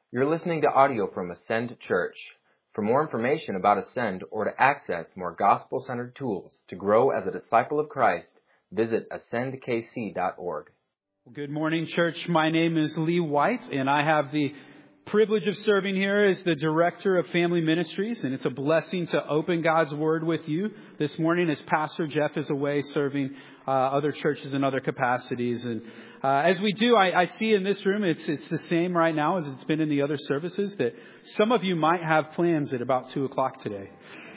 You're listening to audio from Ascend Church. For more information about Ascend or to access more gospel-centered tools to grow as a disciple of Christ, visit ascendkc.org. Good morning, church. My name is Lee White, and I have the privilege of serving here as the Director of Family Ministries, and it's a blessing to open God's Word with you this morning as Pastor Jeff is away serving other churches in other capacities. And as we do, I see in this room, it's the same right now as it's been in the other services, that some of you might have plans at about 2 o'clock today.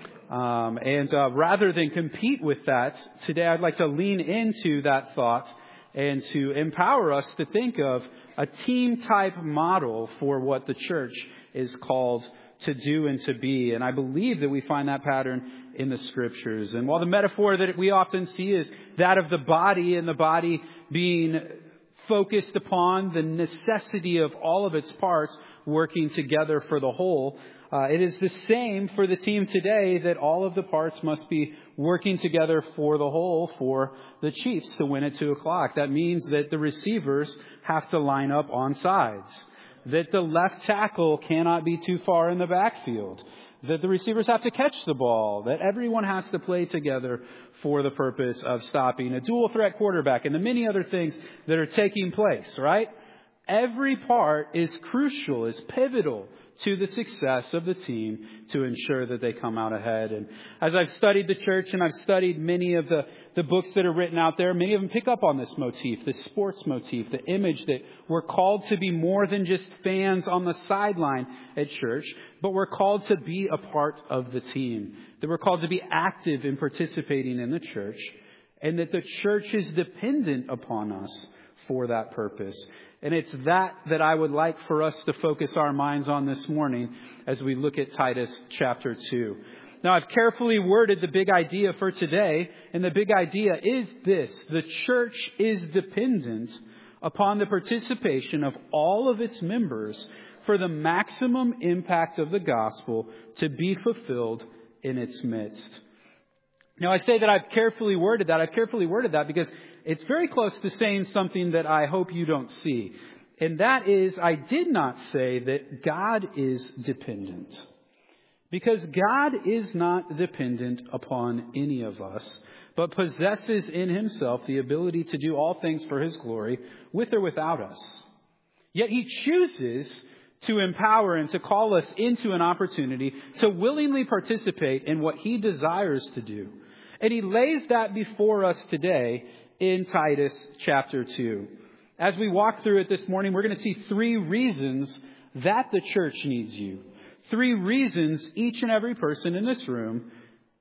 Rather than compete with that, today I'd like to lean into that thought and to empower us to think of a team-type model for what the church is called to do and to be. And I believe that we find that pattern in the Scriptures. And while the metaphor that we often see is that of the body, and the body being focused upon the necessity of all of its parts working together for the whole, it is the same for the team today, that all of the parts must be working together for the whole for the Chiefs to win at 2 o'clock. That means that the receivers have to line up on sides, that the left tackle cannot be too far in the backfield, that the receivers have to catch the ball, that everyone has to play together for the purpose of stopping a dual threat quarterback, and the many other things that are taking place, right? Every part is crucial, is pivotal to the success of the team to ensure that they come out ahead. And as I've studied the church and I've studied many of the books that are written out there, many of them pick up on this motif, the sports motif, the image that we're called to be more than just fans on the sideline at church, but we're called to be a part of the team, that we're called to be active in participating in the church, and that the church is dependent upon us for that purpose. And it's that I would like for us to focus our minds on this morning as we look at Titus chapter 2. Now, I've carefully worded the big idea for today, and the big idea is this: the church is dependent upon the participation of all of its members for the maximum impact of the gospel to be fulfilled in its midst. Now, I say that I've carefully worded that. I've carefully worded that because it's very close to saying something that I hope you don't see. And that is, I did not say that God is dependent. Because God is not dependent upon any of us, but possesses in himself the ability to do all things for his glory, with or without us. Yet he chooses to empower and to call us into an opportunity to willingly participate in what he desires to do. And he lays that before us today in Titus chapter 2. As we walk through it this morning, we're going to see 3 reasons that the church needs you. 3 reasons each and every person in this room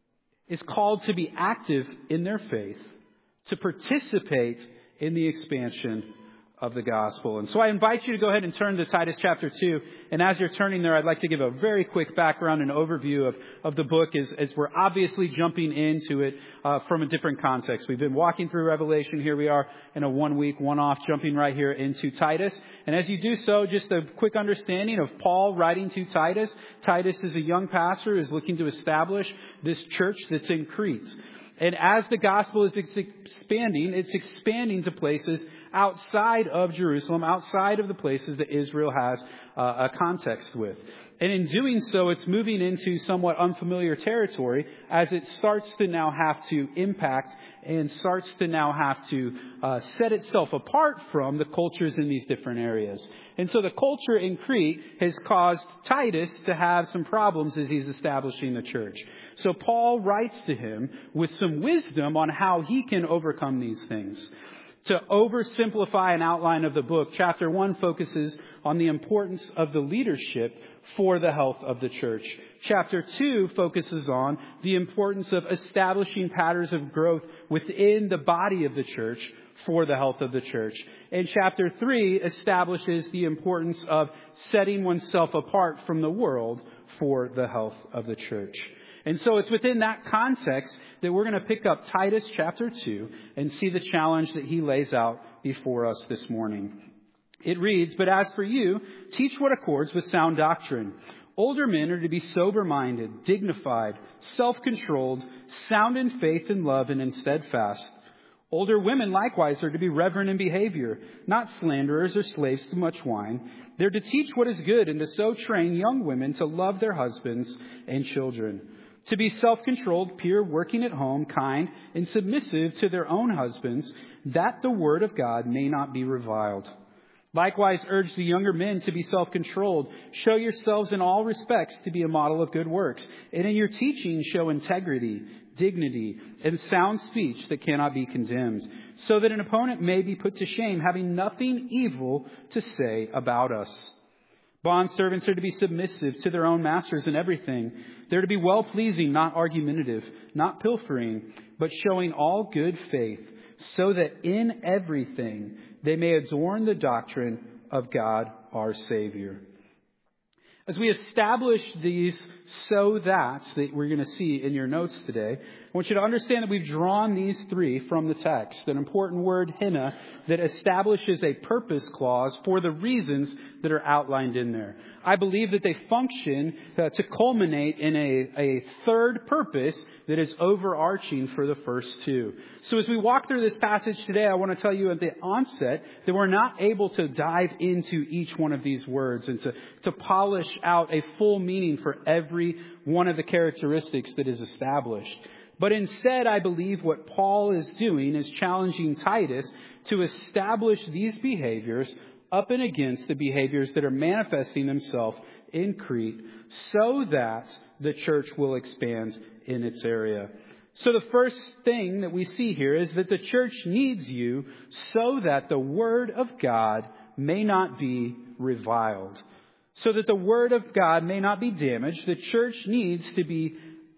is called to be active in their faith, to participate in the expansion of the gospel. And so I invite you to go ahead and turn to Titus chapter 2. And as you're turning there, I'd like to give a very quick background and overview of the book as we're obviously jumping into it from a different context. We've been walking through Revelation. Here we are in a 1-week, one-off, jumping right here into Titus. And as you do so, just a quick understanding of Paul writing to Titus. Titus is a young pastor who is looking to establish this church that's in Crete. And as the gospel is expanding, it's expanding to places outside of Jerusalem, outside of the places that Israel has a context with. And in doing so, it's moving into somewhat unfamiliar territory as it starts to now have to impact and starts to now have to set itself apart from the cultures in these different areas. And so the culture in Crete has caused Titus to have some problems as he's establishing the church. So Paul writes to him with some wisdom on how he can overcome these things. To oversimplify an outline of the book, chapter 1 focuses on the importance of the leadership for the health of the church. Chapter 2 focuses on the importance of establishing patterns of growth within the body of the church for the health of the church. And chapter 3 establishes the importance of setting oneself apart from the world for the health of the church. And so it's within that context that we're going to pick up Titus chapter 2 and see the challenge that he lays out before us this morning. It reads, "But as for you, teach what accords with sound doctrine. Older men are to be sober-minded, dignified, self-controlled, sound in faith and love and in steadfast. Older women likewise are to be reverent in behavior, not slanderers or slaves to much wine. They're to teach what is good and to so train young women to love their husbands and children, to be self-controlled, pure, working at home, kind, and submissive to their own husbands, that the word of God may not be reviled. Likewise, urge the younger men to be self-controlled. Show yourselves in all respects to be a model of good works. And in your teaching, show integrity, dignity, and sound speech that cannot be condemned, so that an opponent may be put to shame, having nothing evil to say about us. Bondservants are to be submissive to their own masters in everything. They're to be well-pleasing, not argumentative, not pilfering, but showing all good faith, so that in everything they may adorn the doctrine of God our Savior. As we establish these so that we're going to see in your notes today, I want you to understand that we've drawn these three from the text. An important word, hina, that establishes a purpose clause for the reasons that are outlined in there. I believe that they function to culminate in a third purpose that is overarching for the first two. So as we walk through this passage today, I want to tell you at the onset that we're not able to dive into each one of these words and to polish out a full meaning for every one of the characteristics that is established. But instead, I believe what Paul is doing is challenging Titus to establish these behaviors up and against the behaviors that are manifesting themselves in Crete, so that the church will expand in its area. So the first thing that we see here is that the church needs you so that the word of God may not be reviled. So that the word of God may not be damaged, the church needs to be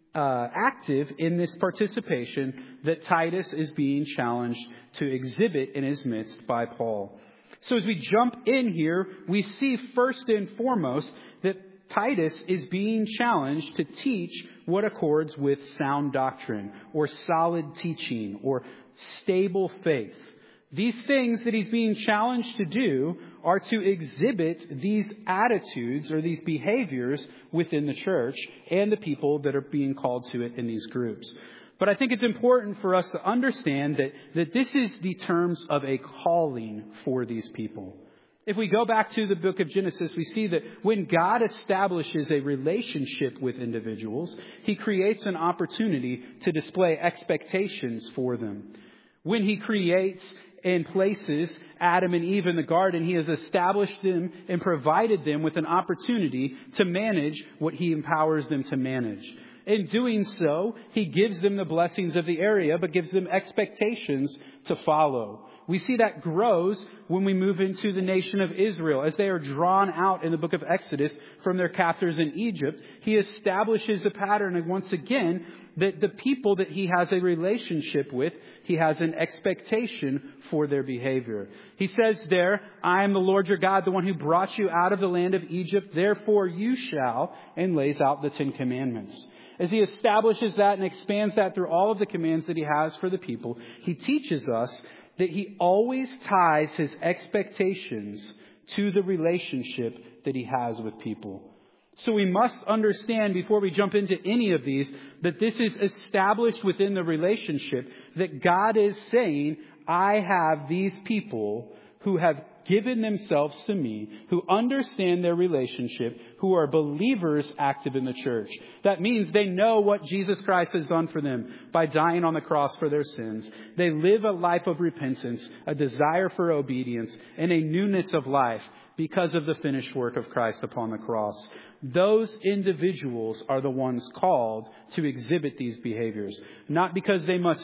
active in this participation that Titus is being challenged to exhibit in his midst by Paul. So as we jump in here, we see first and foremost that Titus is being challenged to teach what accords with sound doctrine or solid teaching or stable faith. These things that he's being challenged to do are to exhibit these attitudes or these behaviors within the church and the people that are being called to it in these groups. But I think it's important for us to understand that this is the terms of a calling for these people. If we go back to the book of Genesis, we see that when God establishes a relationship with individuals, he creates an opportunity to display expectations for them. When he creates and places Adam and Eve in the garden, he has established them and provided them with an opportunity to manage what he empowers them to manage. In doing so, he gives them the blessings of the area, but gives them expectations to follow. We see that grows when we move into the nation of Israel. As they are drawn out in the book of Exodus from their captors in Egypt, he establishes a pattern, and once again, that the people that he has a relationship with, he has an expectation for their behavior. He says there, I am the Lord your God, the one who brought you out of the land of Egypt, therefore you shall, and lays out the 10 Commandments. As he establishes that and expands that through all of the commands that he has for the people, he teaches us that he always ties his expectations to the relationship that he has with people. So we must understand before we jump into any of these that this is established within the relationship, that God is saying, I have these people who have given themselves to me, who understand their relationship, who are believers active in the church. That means they know what Jesus Christ has done for them by dying on the cross for their sins. They live a life of repentance, a desire for obedience, and a newness of life because of the finished work of Christ upon the cross. Those individuals are the ones called to exhibit these behaviors. Not because they must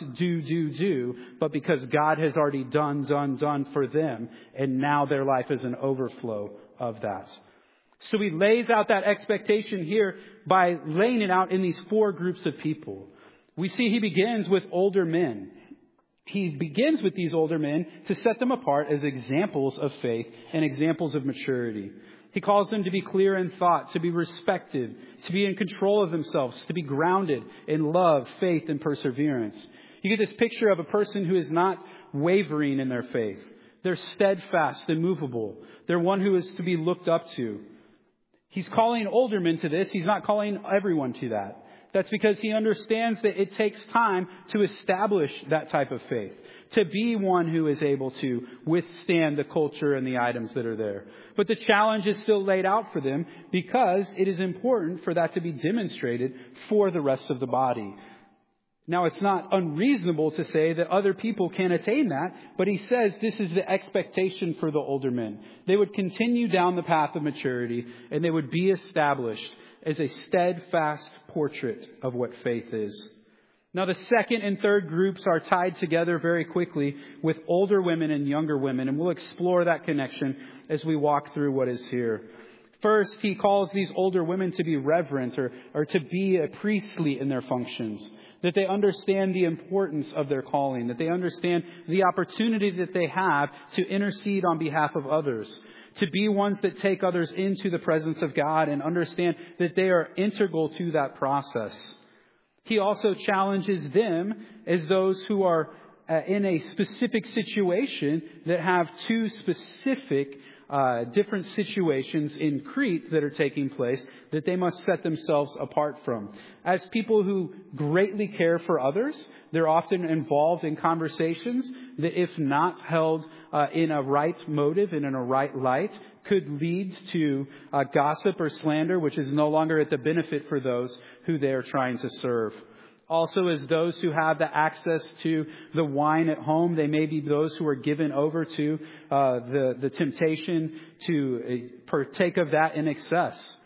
do, but because God has already done for them. And now their life is an overflow of that. So he lays out that expectation here by laying it out in these 4 groups of people. We see he begins with older men. He begins with these older men to set them apart as examples of faith and examples of maturity. He calls them to be clear in thought, to be respected, to be in control of themselves, to be grounded in love, faith, and perseverance. You get this picture of a person who is not wavering in their faith. They're steadfast and movable. They're one who is to be looked up to. He's calling older men to this. He's not calling everyone to that. That's because he understands that it takes time to establish that type of faith, to be one who is able to withstand the culture and the items that are there. But the challenge is still laid out for them because it is important for that to be demonstrated for the rest of the body. Now, it's not unreasonable to say that other people can attain that, but he says this is the expectation for the older men. They would continue down the path of maturity, and they would be established as a steadfast portrait of what faith is. Now, the second and third groups are tied together very quickly with older women and younger women, and we'll explore that connection as we walk through what is here. First, he calls these older women to be reverent or to be priestly in their functions, that they understand the importance of their calling, that they understand the opportunity that they have to intercede on behalf of others, to be ones that take others into the presence of God and understand that they are integral to that process. He also challenges them as those who are in a specific situation that have two specific different situations in Crete that are taking place that they must set themselves apart from. As people who greatly care for others, they're often involved in conversations that, if not held in a right motive and in a right light, could lead to gossip or slander, which is no longer at the benefit for those who they are trying to serve. Also, as those who have the access to the wine at home, they may be those who are given over to the temptation to partake of that in excess.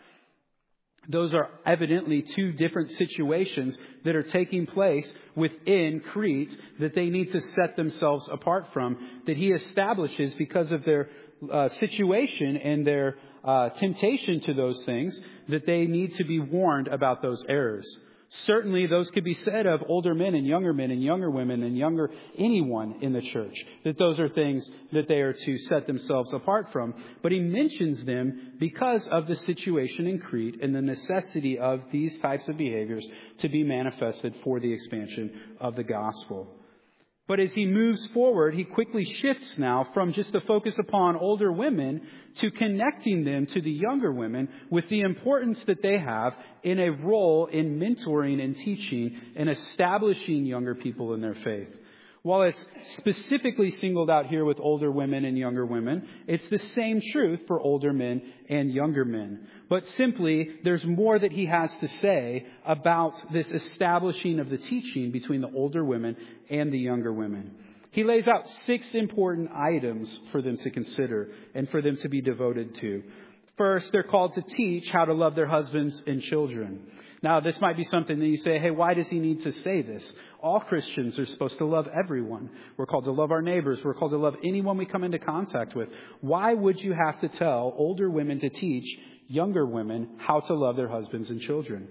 Those are evidently two different situations that are taking place within Crete that they need to set themselves apart from, that he establishes because of their situation and their temptation to those things, that they need to be warned about those errors. Certainly, those could be said of older men and younger women and anyone in the church, that those are things that they are to set themselves apart from. But he mentions them because of the situation in Crete and the necessity of these types of behaviors to be manifested for the expansion of the gospel. But as he moves forward, he quickly shifts now from just the focus upon older women to connecting them to the younger women with the importance that they have in a role in mentoring and teaching and establishing younger people in their faith. While it's specifically singled out here with older women and younger women, it's the same truth for older men and younger men. But simply, there's more that he has to say about this establishing of the teaching between the older women and the younger women. He lays out 6 important items for them to consider and for them to be devoted to. First, they're called to teach how to love their husbands and children. Now, this might be something that you say, hey, why does he need to say this? All Christians are supposed to love everyone. We're called to love our neighbors. We're called to love anyone we come into contact with. Why would you have to tell older women to teach younger women how to love their husbands and children?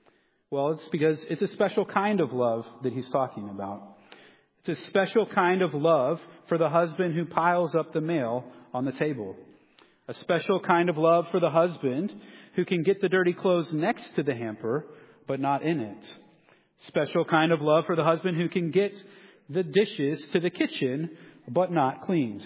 Well, it's because it's a special kind of love that he's talking about. It's a special kind of love for the husband who piles up the mail on the table. A special kind of love for the husband who can get the dirty clothes next to the hamper, but not in it. Special kind of love for the husband who can get the dishes to the kitchen, but not cleaned.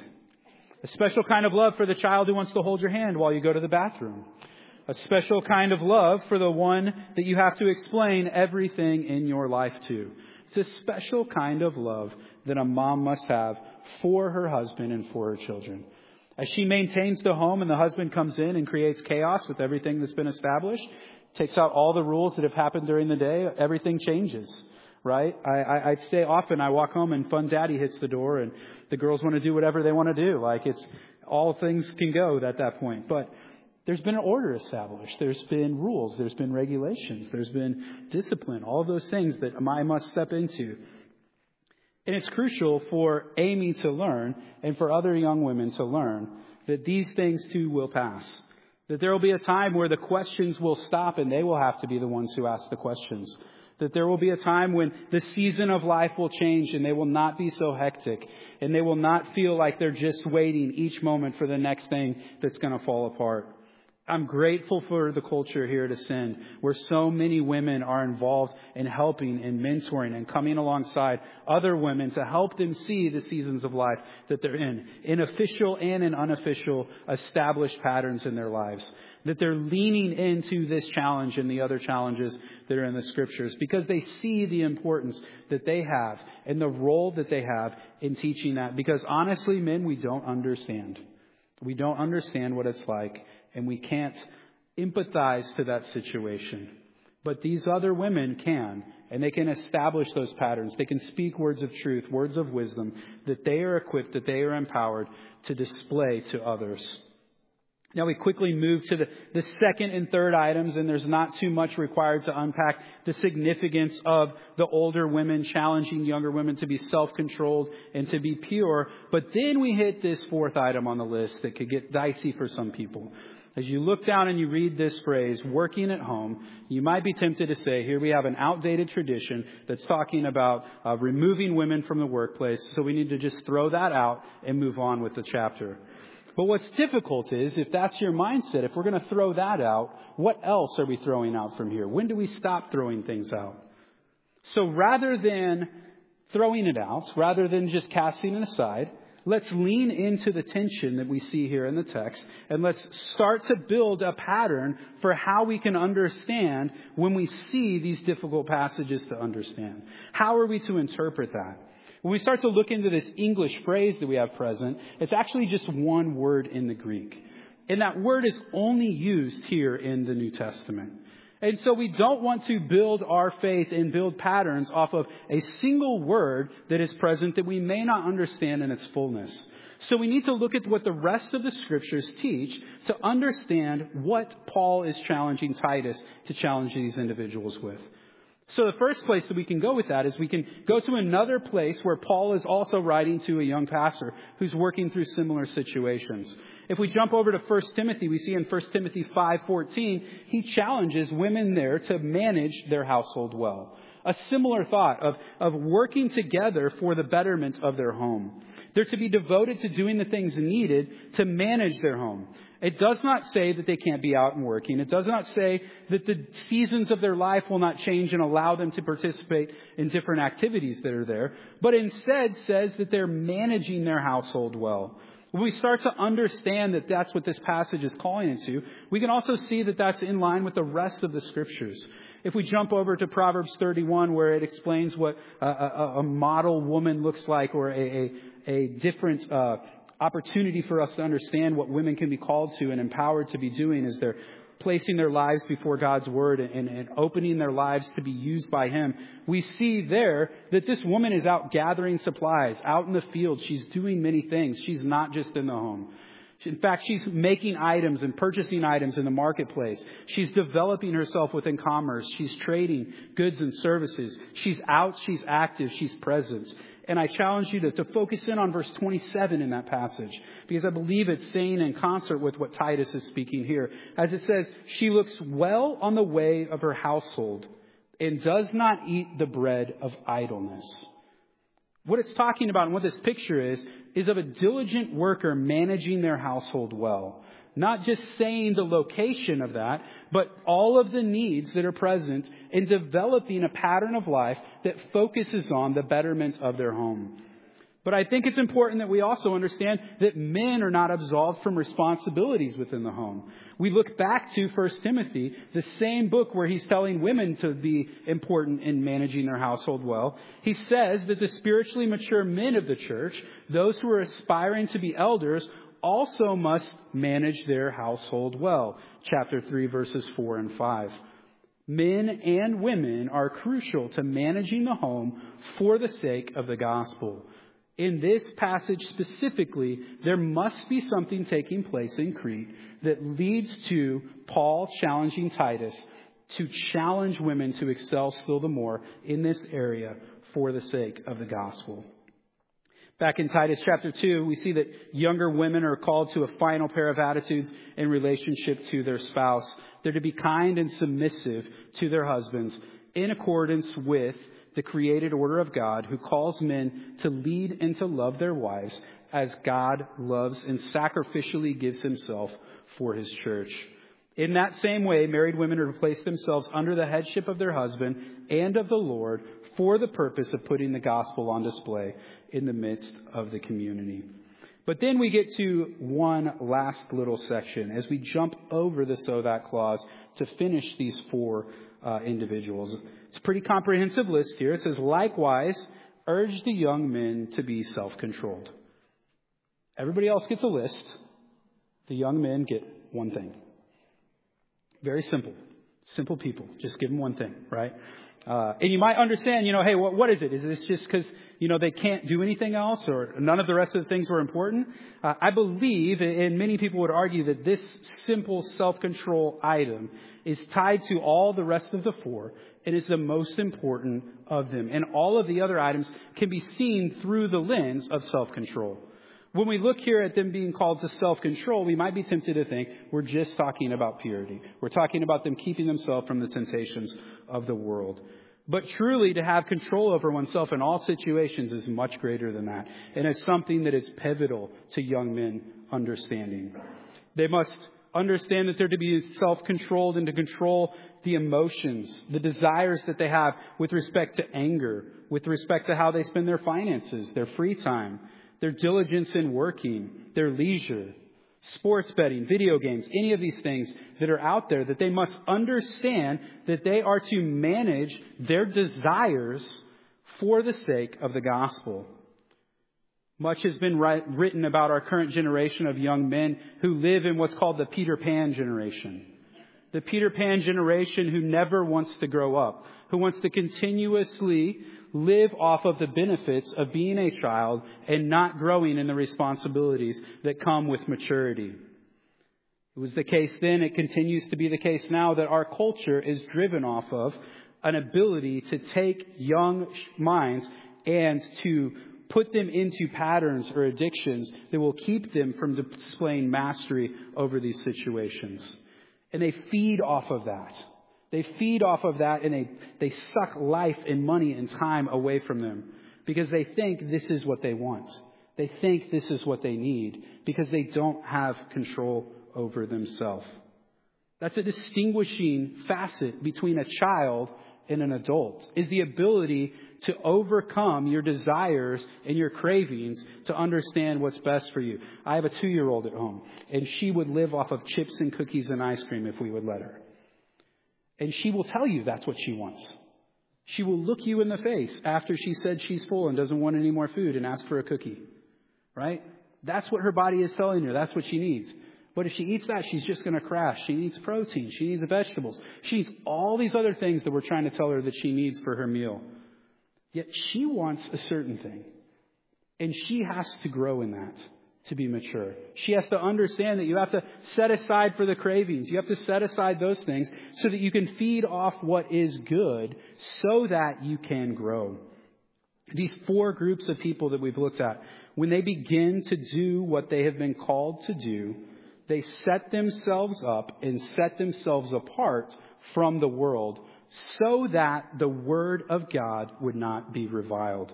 A special kind of love for the child who wants to hold your hand while you go to the bathroom. A special kind of love for the one that you have to explain everything in your life to. It's a special kind of love that a mom must have for her husband and for her children. As she maintains the home and the husband comes in and creates chaos with everything that's been established, takes out all the rules that have happened during the day, everything changes, right? I say often I walk home and Fun Daddy hits the door and the girls want to do whatever they want to do. Like it's all things can go at that point. But there's been an order established. There's been rules. There's been regulations. There's been discipline. All of those things that I must step into. And it's crucial for Amy to learn and for other young women to learn that these things too will pass. That there will be a time where the questions will stop and they will have to be the ones who ask the questions. That there will be a time when the season of life will change and they will not be so hectic. And they will not feel like they're just waiting each moment for the next thing that's going to fall apart. I'm grateful for the culture here at Ascend, where so many women are involved in helping and mentoring and coming alongside other women to help them see the seasons of life that they're in official and in unofficial established patterns in their lives. That they're leaning into this challenge and the other challenges that are in the scriptures because they see the importance that they have and the role that they have in teaching that. Because honestly, men, we don't understand. We don't understand what it's like, and we can't empathize to that situation. But these other women can, and they can establish those patterns. They can speak words of truth, words of wisdom, that they are equipped, that they are empowered to display to others. Now we quickly move to the second and third items, and there's not too much required to unpack the significance of the older women challenging younger women to be self-controlled and to be pure. But then we hit this fourth item on the list that could get dicey for some people. As you look down and you read this phrase, working at home, you might be tempted to say, here we have an outdated tradition that's talking about removing women from the workplace, so we need to just throw that out and move on with the chapter. But what's difficult is, if that's your mindset, if we're going to throw that out, what else are we throwing out from here? When do we stop throwing things out? So rather than throwing it out, rather than just casting it aside, let's lean into the tension that we see here in the text, and let's start to build a pattern for how we can understand when we see these difficult passages to understand. How are we to interpret that? When we start to look into this English phrase that we have present, it's actually just one word in the Greek. And that word is only used here in the New Testament. And so we don't want to build our faith and build patterns off of a single word that is present that we may not understand in its fullness. So we need to look at what the rest of the scriptures teach to understand what Paul is challenging Titus to challenge these individuals with. So the first place that we can go with that is we can go to another place where Paul is also writing to a young pastor who's working through similar situations. If we jump over to 1 Timothy, we see in 1 Timothy 5:14, he challenges women there to manage their household well. A similar thought of working together for the betterment of their home. They're to be devoted to doing the things needed to manage their home. It does not say that they can't be out and working. It does not say that the seasons of their life will not change and allow them to participate in different activities that are there, but instead says that they're managing their household well. When we start to understand that that's what this passage is calling into, we can also see that that's in line with the rest of the scriptures. If we jump over to Proverbs 31, where it explains what a model woman looks like, or a different opportunity for us to understand what women can be called to and empowered to be doing as they're placing their lives before God's word and opening their lives to be used by Him. We see there that this woman is out gathering supplies, out in the field. She's doing many things. She's not just in the home. In fact, she's making items and purchasing items in the marketplace. She's developing herself within commerce. She's trading goods and services. She's out, she's active, she's present. And I challenge you to focus in on verse 27 in that passage, because I believe it's saying in concert with what Titus is speaking here. As it says, she looks well on the way of her household and does not eat the bread of idleness. What it's talking about and what this picture is of a diligent worker managing their household well. Not just saying the location of that, but all of the needs that are present in developing a pattern of life that focuses on the betterment of their home. But I think it's important that we also understand that men are not absolved from responsibilities within the home. We look back to 1 Timothy, the same book where he's telling women to be important in managing their household well. He says that the spiritually mature men of the church, those who are aspiring to be elders, also must manage their household well. Chapter 3, verses 4 and 5. Men and women are crucial to managing the home for the sake of the gospel. In this passage specifically, there must be something taking place in Crete that leads to Paul challenging Titus to challenge women to excel still the more in this area for the sake of the gospel. Back in Titus chapter 2, we see that younger women are called to a final pair of attitudes in relationship to their spouse. They're to be kind and submissive to their husbands in accordance with the created order of God, who calls men to lead and to love their wives as God loves and sacrificially gives Himself for His church. In that same way, married women are to place themselves under the headship of their husband and of the Lord for the purpose of putting the gospel on display in the midst of the community. But then we get to one last little section as we jump over the so that clause to finish these four individuals. It's a pretty comprehensive list here. It says, likewise, urge the young men to be self-controlled. Everybody else gets a list. The young men get one thing. Very simple. Simple people. Just give them one thing, right? And you might understand, hey, what is it? Is this just because, they can't do anything else or none of the rest of the things were important? I believe, and many people would argue, that this simple self-control item is tied to all the rest of the four. It is the most important of them. And all of the other items can be seen through the lens of self-control. When we look here at them being called to self-control, we might be tempted to think we're just talking about purity. We're talking about them keeping themselves from the temptations of the world. But truly, to have control over oneself in all situations is much greater than that. And it's something that is pivotal to young men understanding. They must understand that they're to be self-controlled and to control the emotions, the desires that they have with respect to anger, with respect to how they spend their finances, their free time, their diligence in working, their leisure, sports betting, video games, any of these things that are out there, that they must understand that they are to manage their desires for the sake of the gospel. Much has been written about our current generation of young men who live in what's called the Peter Pan generation. The Peter Pan generation who never wants to grow up, who wants to continuously live off of the benefits of being a child and not growing in the responsibilities that come with maturity. It was the case then, it continues to be the case now, that our culture is driven off of an ability to take young minds and to put them into patterns or addictions that will keep them from displaying mastery over these situations. And they feed off of that. They feed off of that, and they suck life and money and time away from them because they think this is what they want. They think this is what they need because they don't have control over themselves. That's a distinguishing facet between a child and an adult, is the ability to overcome your desires and your cravings to understand what's best for you. I have a 2-year-old at home, and she would live off of chips and cookies and ice cream if we would let her. And she will tell you that's what she wants. She will look you in the face after she said she's full and doesn't want any more food and ask for a cookie. Right? That's what her body is telling her. That's what she needs. But if she eats that, she's just going to crash. She needs protein. She needs vegetables. She needs all these other things that we're trying to tell her that she needs for her meal. Yet she wants a certain thing. And she has to grow in that to be mature. She has to understand that you have to set aside for the cravings. You have to set aside those things so that you can feed off what is good so that you can grow. These 4 groups of people that we've looked at, when they begin to do what they have been called to do, they set themselves up and set themselves apart from the world so that the word of God would not be reviled.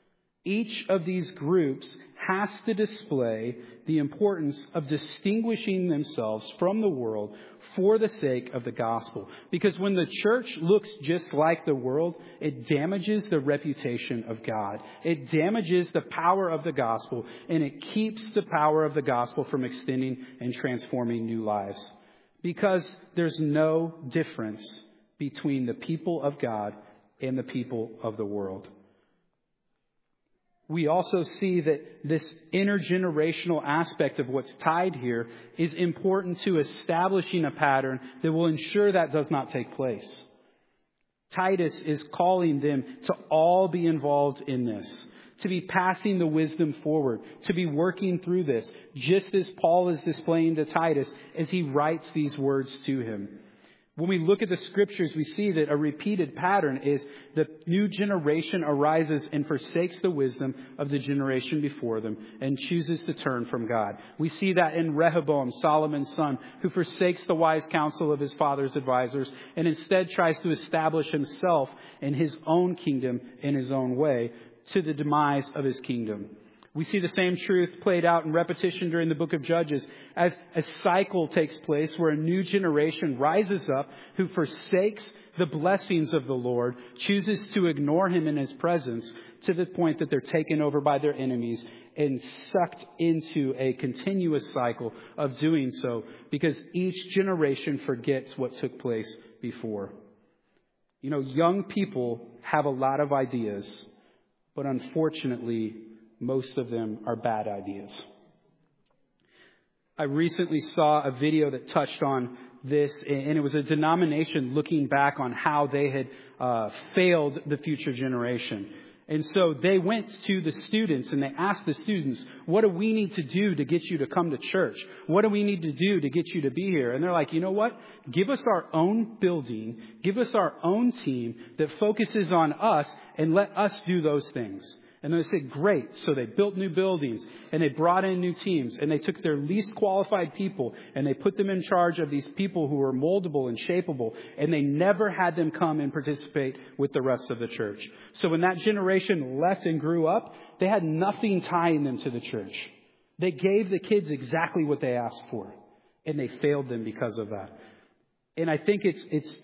Each of these groups has to display the importance of distinguishing themselves from the world for the sake of the gospel. Because when the church looks just like the world, it damages the reputation of God. It damages the power of the gospel, and it keeps the power of the gospel from extending and transforming new lives. Because there's no difference between the people of God and the people of the world. We also see that this intergenerational aspect of what's tied here is important to establishing a pattern that will ensure that does not take place. Titus is calling them to all be involved in this, to be passing the wisdom forward, to be working through this, just as Paul is displaying to Titus as he writes these words to him. When we look at the scriptures, we see that a repeated pattern is the new generation arises and forsakes the wisdom of the generation before them and chooses to turn from God. We see that in Rehoboam, Solomon's son, who forsakes the wise counsel of his father's advisors and instead tries to establish himself in his own kingdom in his own way to the demise of his kingdom. We see the same truth played out in repetition during the book of Judges as a cycle takes place where a new generation rises up who forsakes the blessings of the Lord, chooses to ignore him in his presence to the point that they're taken over by their enemies and sucked into a continuous cycle of doing so because each generation forgets what took place before. You know, young people have a lot of ideas, but unfortunately, most of them are bad ideas. I recently saw a video that touched on this, and it was a denomination looking back on how they had failed the future generation. And so they went to the students and they asked the students, what do we need to do to get you to come to church? What do we need to do to get you to be here? And they're like, you know what? Give us our own building. Give us our own team that focuses on us and let us do those things. And they said, great. So they built new buildings and they brought in new teams and they took their least qualified people and they put them in charge of these people who were moldable and shapeable, and they never had them come and participate with the rest of the church. So when that generation left and grew up, they had nothing tying them to the church. They gave the kids exactly what they asked for, and they failed them because of that. And I think it's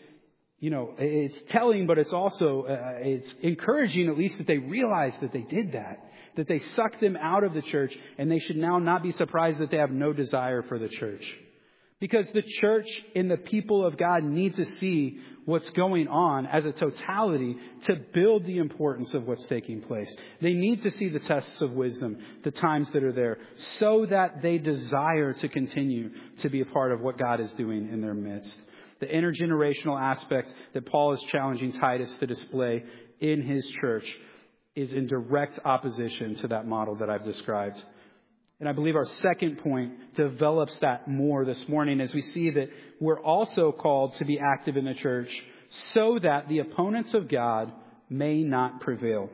telling, but it's also, it's encouraging at least that they realize that they did that they sucked them out of the church, and they should now not be surprised that they have no desire for the church. Because the church and the people of God need to see what's going on as a totality to build the importance of what's taking place. They need to see the tests of wisdom, the times that are there, so that they desire to continue to be a part of what God is doing in their midst. The intergenerational aspect that Paul is challenging Titus to display in his church is in direct opposition to that model that I've described. And I believe our second point develops that more this morning as we see that we're also called to be active in the church so that the opponents of God may not prevail.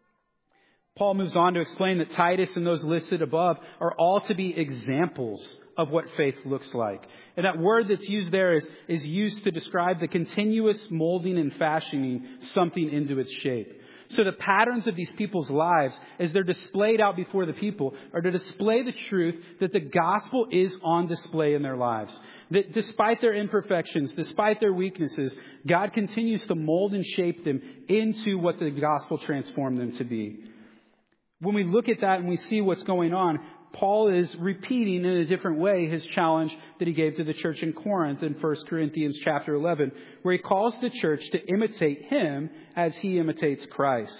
Paul moves on to explain that Titus and those listed above are all to be examples of what faith looks like. And that word that's used there is used to describe the continuous molding and fashioning something into its shape. So the patterns of these people's lives, as they're displayed out before the people, are to display the truth that the gospel is on display in their lives. That despite their imperfections, despite their weaknesses, God continues to mold and shape them into what the gospel transformed them to be. When we look at that and we see what's going on, Paul is repeating in a different way his challenge that he gave to the church in Corinth in 1 Corinthians chapter 11, where he calls the church to imitate him as he imitates Christ.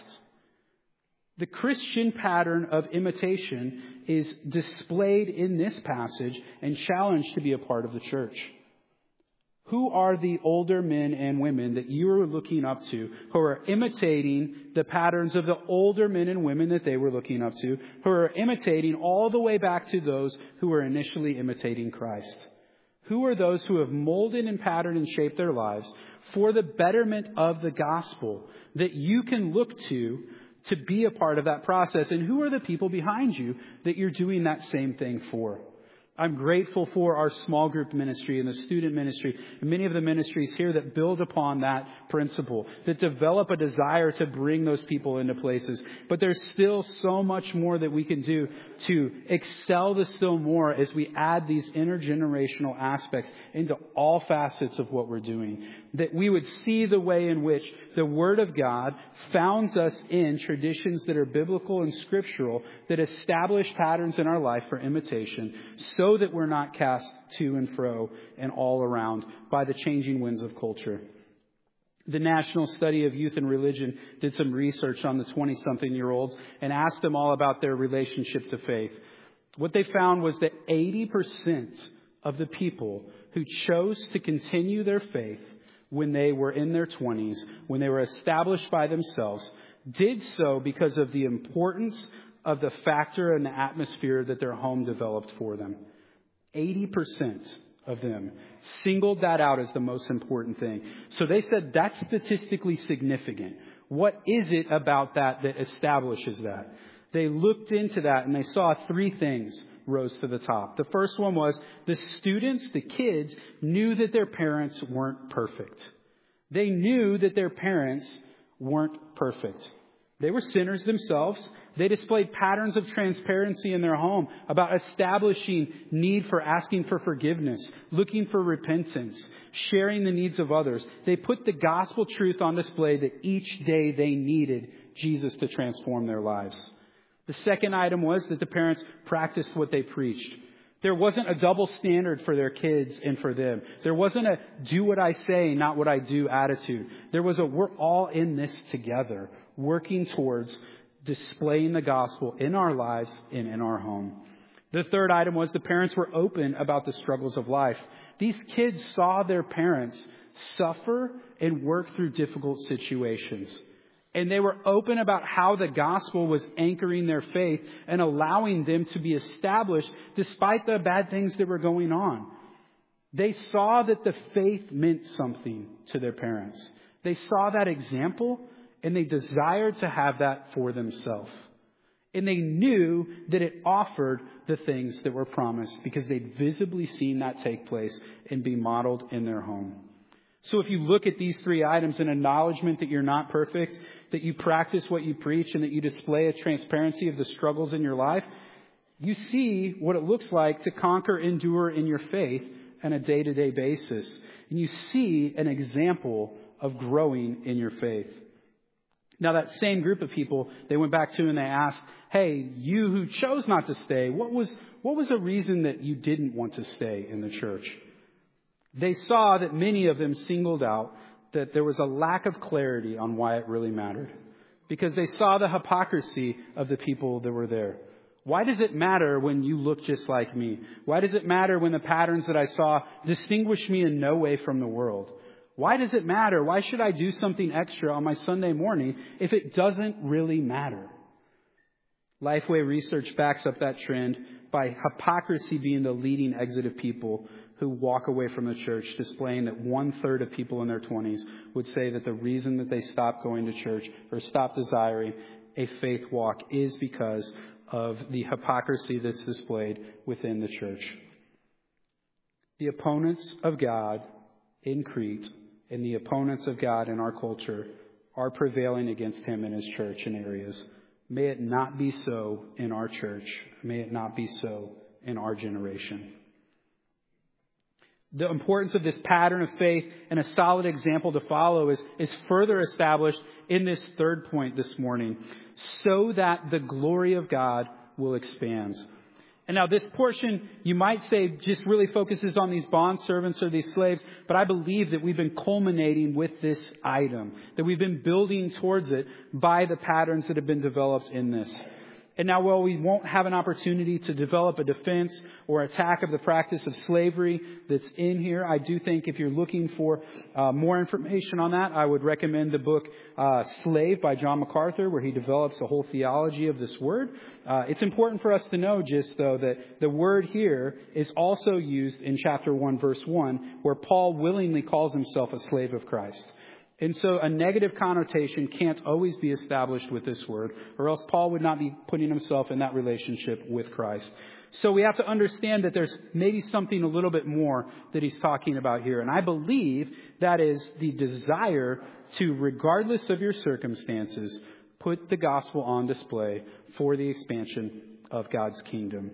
The Christian pattern of imitation is displayed in this passage and challenged to be a part of the church. Who are the older men and women that you are looking up to who are imitating the patterns of the older men and women that they were looking up to, who are imitating all the way back to those who were initially imitating Christ? Who are those who have molded and patterned and shaped their lives for the betterment of the gospel that you can look to be a part of that process? And who are the people behind you that you're doing that same thing for? I'm grateful for our small group ministry and the student ministry and many of the ministries here that build upon that principle, that develop a desire to bring those people into places. But there's still so much more that we can do to excel this still more as we add these intergenerational aspects into all facets of what we're doing. That we would see the way in which the Word of God founds us in traditions that are biblical and scriptural, that establish patterns in our life for imitation, so that we're not cast to and fro and all around by the changing winds of culture. The National Study of Youth and Religion did some research on the 20-something-year-olds and asked them all about their relationship to faith. What they found was that 80% of the people who chose to continue their faith when they were in their 20s, when they were established by themselves, did so because of the importance of the factor and the atmosphere that their home developed for them. 80% of them singled that out as the most important thing. So they said that's statistically significant. What is it about that establishes that? They looked into that and they saw three things rose to the top. The first one was the students, the kids, knew that their parents weren't perfect. They knew that their parents weren't perfect. They were sinners themselves. They displayed patterns of transparency in their home about establishing need for asking for forgiveness, looking for repentance, sharing the needs of others. They put the gospel truth on display that each day they needed Jesus to transform their lives. The second item was that the parents practiced what they preached. There wasn't a double standard for their kids and for them. There wasn't a do what I say, not what I do attitude. There was a we're all in this together, working towards displaying the gospel in our lives and in our home. The third item was the parents were open about the struggles of life. These kids saw their parents suffer and work through difficult situations. And they were open about how the gospel was anchoring their faith and allowing them to be established despite the bad things that were going on. They saw that the faith meant something to their parents. They saw that example and they desired to have that for themselves. And they knew that it offered the things that were promised because they'd visibly seen that take place and be modeled in their home. So if you look at these three items, an acknowledgement that you're not perfect, that you practice what you preach, and that you display a transparency of the struggles in your life, you see what it looks like to conquer, endure in your faith on a day-to-day basis. And you see an example of growing in your faith. Now that same group of people, they went back to and they asked, hey, you who chose not to stay, what was a reason that you didn't want to stay in the church? They saw that many of them singled out that there was a lack of clarity on why it really mattered. Because they saw the hypocrisy of the people that were there. Why does it matter when you look just like me? Why does it matter when the patterns that I saw distinguish me in no way from the world? Why does it matter? Why should I do something extra on my Sunday morning if it doesn't really matter? Lifeway research backs up that trend by hypocrisy being the leading exit of people who walk away from the church, displaying that 1/3 of people in their 20s would say that the reason that they stopped going to church or stopped desiring a faith walk is because of the hypocrisy that's displayed within the church. The opponents of God in Crete and the opponents of God in our culture are prevailing against him and his church in areas. May it not be so in our church. May it not be so in our generation. The importance of this pattern of faith and a solid example to follow is further established in this third point this morning, so that the glory of God will expand. And now this portion, you might say, just really focuses on these bond servants or these slaves, but I believe that we've been culminating with this item, that we've been building towards it by the patterns that have been developed in this. And now, while we won't have an opportunity to develop a defense or attack of the practice of slavery that's in here, I do think if you're looking for more information on that, I would recommend the book Slave by John MacArthur, where he develops a whole theology of this word. It's important for us to know just, though, that the word here is also used in chapter 1, verse 1, where Paul willingly calls himself a slave of Christ. And so a negative connotation can't always be established with this word, or else Paul would not be putting himself in that relationship with Christ. So we have to understand that there's maybe something a little bit more that he's talking about here. And I believe that is the desire to, regardless of your circumstances, put the gospel on display for the expansion of God's kingdom.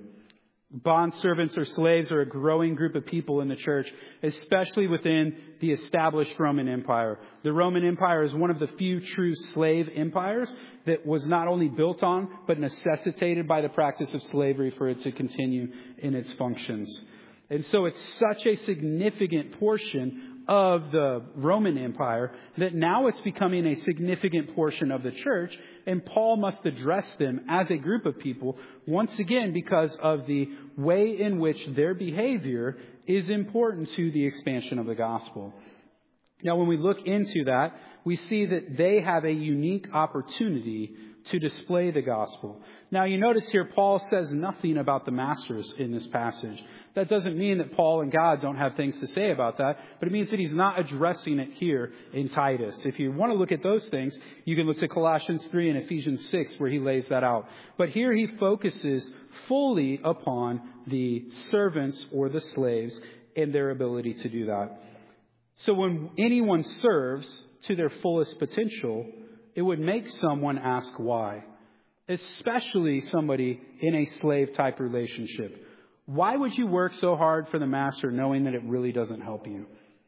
Bond servants or slaves are a growing group of people in the church, especially within the established Roman Empire. The Roman Empire is one of the few true slave empires that was not only built on, but necessitated by the practice of slavery for it to continue in its functions. And so it's such a significant portion of the Roman Empire that now it's becoming a significant portion of the church, and Paul must address them as a group of people once again because of the way in which their behavior is important to the expansion of the gospel. Now, when we look into that, we see that they have a unique opportunity to display the gospel. Now, you notice here, Paul says nothing about the masters in this passage. That doesn't mean that Paul and God don't have things to say about that, but it means that he's not addressing it here in Titus. If you want to look at those things, you can look to Colossians 3 and Ephesians 6, where he lays that out. But here he focuses fully upon the servants or the slaves and their ability to do that. So when anyone serves to their fullest potential, it would make someone ask why, especially somebody in a slave-type relationship. Why would you work so hard for the master knowing that it really doesn't help you?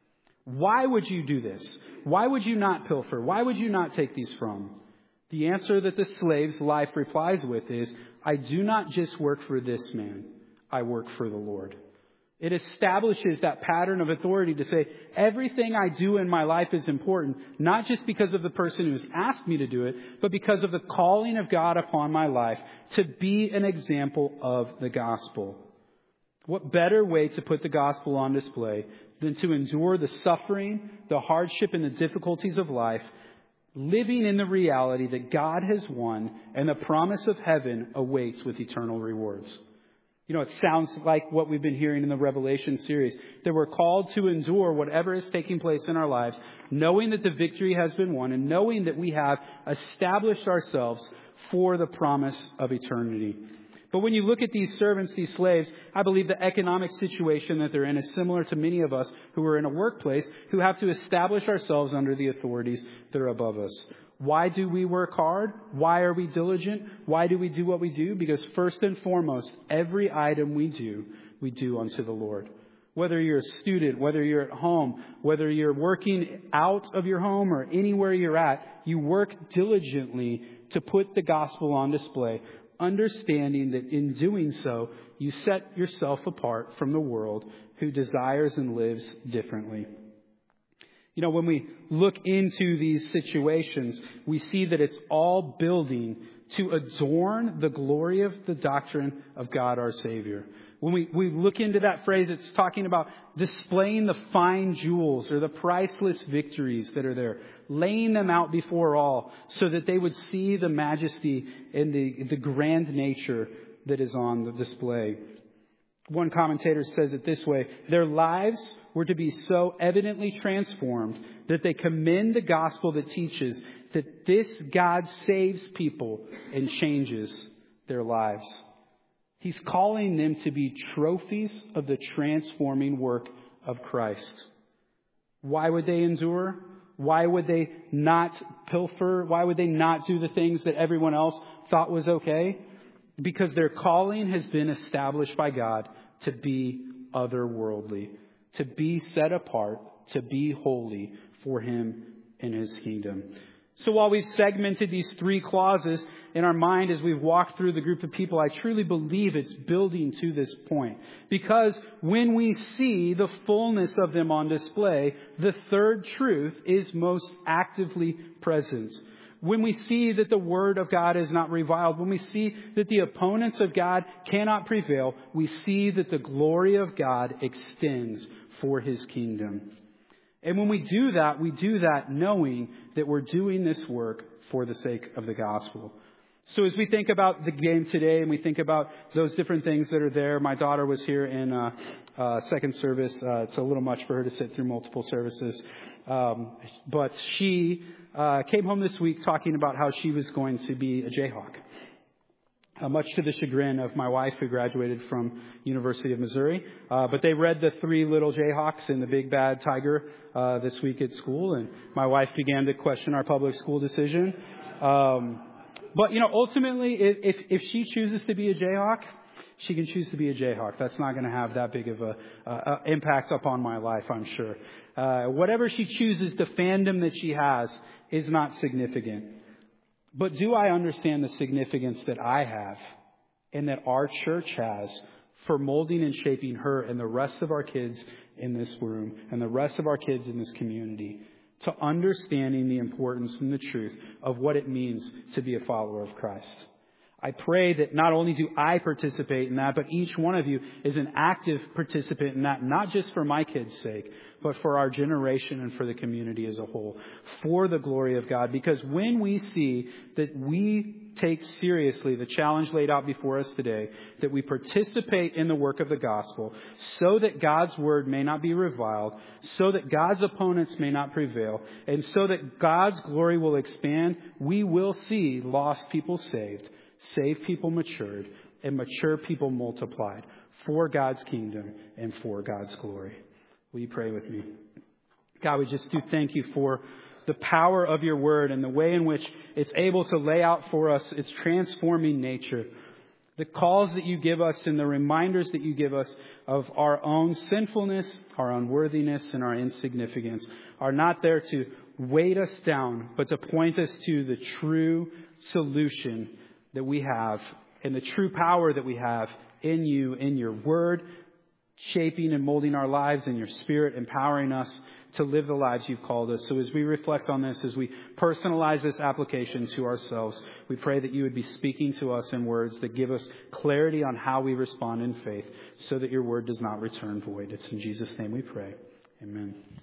Why would you do this? Why would you not pilfer? Why would you not take these from? The answer that the slave's life replies with is, I do not just work for this man, I work for the Lord. It establishes that pattern of authority to say, everything I do in my life is important, not just because of the person who's asked me to do it, but because of the calling of God upon my life to be an example of the gospel. What better way to put the gospel on display than to endure the suffering, the hardship, and the difficulties of life, living in the reality that God has won and the promise of heaven awaits with eternal rewards. You know, it sounds like what we've been hearing in the Revelation series, that we're called to endure whatever is taking place in our lives, knowing that the victory has been won and knowing that we have established ourselves for the promise of eternity. But when you look at these servants, these slaves, I believe the economic situation that they're in is similar to many of us who are in a workplace who have to establish ourselves under the authorities that are above us. Why do we work hard? Why are we diligent? Why do we do what we do? Because first and foremost, every item we do unto the Lord. Whether you're a student, whether you're at home, whether you're working out of your home or anywhere you're at, you work diligently to put the gospel on display, understanding that in doing so, you set yourself apart from the world who desires and lives differently. You know, when we look into these situations, we see that it's all building to adorn the glory of the doctrine of God our Savior. When we look into that phrase, it's talking about displaying the fine jewels or the priceless victories that are there, laying them out before all so that they would see the majesty and the grand nature that is on the display. One commentator says it this way: their lives were to be so evidently transformed that they commend the gospel that teaches that this God saves people and changes their lives. He's calling them to be trophies of the transforming work of Christ. Why would they endure? Why would they not pilfer? Why would they not do the things that everyone else thought was okay? Because their calling has been established by God to be otherworldly, to be set apart, to be holy for Him and His kingdom. So while we've segmented these three clauses in our mind as we've walked through the group of people, I truly believe it's building to this point. Because when we see the fullness of them on display, the third truth is most actively present. When we see that the Word of God is not reviled, when we see that the opponents of God cannot prevail, we see that the glory of God extends for His kingdom. And when we do that knowing that we're doing this work for the sake of the gospel. So as we think about the game today and we think about those different things that are there, my daughter was here in second service. It's a little much for her to sit through multiple services. But she came home this week talking about how she was going to be a Jayhawk. Much to the chagrin of my wife, who graduated from University of Missouri. But they read the Three Little Jayhawks and the Big Bad Tiger this week at school. And my wife began to question our public school decision. But, you know, ultimately, if she chooses to be a Jayhawk, she can choose to be a Jayhawk. That's not going to have that big of a impact upon my life, I'm sure. Whatever she chooses, the fandom that she has is not significant. But do I understand the significance that I have and that our church has for molding and shaping her and the rest of our kids in this room and the rest of our kids in this community to understanding the importance and the truth of what it means to be a follower of Christ? I pray that not only do I participate in that, but each one of you is an active participant in that, not just for my kids' sake, but for our generation and for the community as a whole, for the glory of God. Because when we see that we take seriously the challenge laid out before us today, that we participate in the work of the gospel so that God's word may not be reviled, so that God's opponents may not prevail, and so that God's glory will expand, we will see lost people saved, saved people matured, and mature people multiplied for God's kingdom and for God's glory. Will you pray with me? God, we just do thank you for the power of your word and the way in which it's able to lay out for us its transforming nature. The calls that you give us and the reminders that you give us of our own sinfulness, our unworthiness, and our insignificance are not there to weight us down, but to point us to the true solution that we have and the true power that we have in you, in your word, shaping and molding our lives, in your spirit, empowering us to live the lives you've called us. So as we reflect on this, as we personalize this application to ourselves, we pray that you would be speaking to us in words that give us clarity on how we respond in faith so that your word does not return void. It's in Jesus' name we pray. Amen.